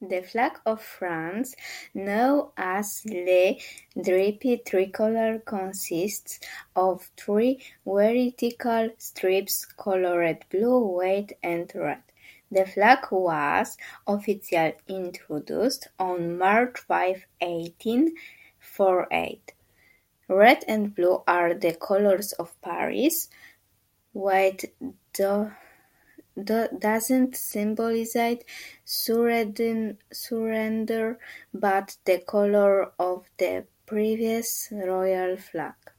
The flag of France, known as Le Drapeau tricolor, consists of three vertical strips colored blue, white, and red. The flag was officially introduced on March 5, 1848. Red and blue are the colors of Paris. White doesn't symbolize surrender, but the color of the previous royal flag.